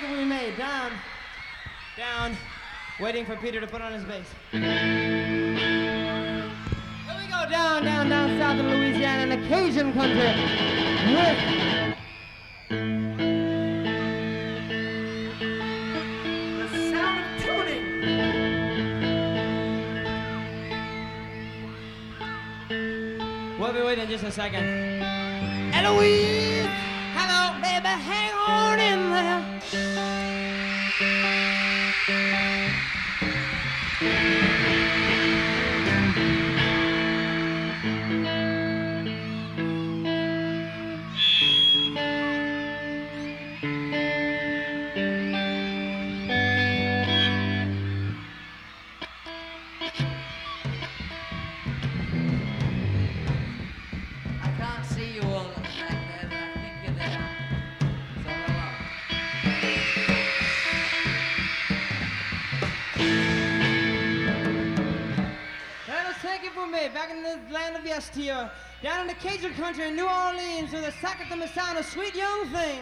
second we made. Down, down, waiting for Peter to put on his bass. Here we go, down, down, down south of Louisiana in the Cajun country. The sound of tuning. We'll be waiting just a second. Eloise! Hello, baby, hang on in there. I can't see you all back there, but I think you're there. It's all along. Well, thank you for me. Back in the land of yesteryear, down in the Cajun country in New Orleans, with a socket to the sound of Sweet Young Thing.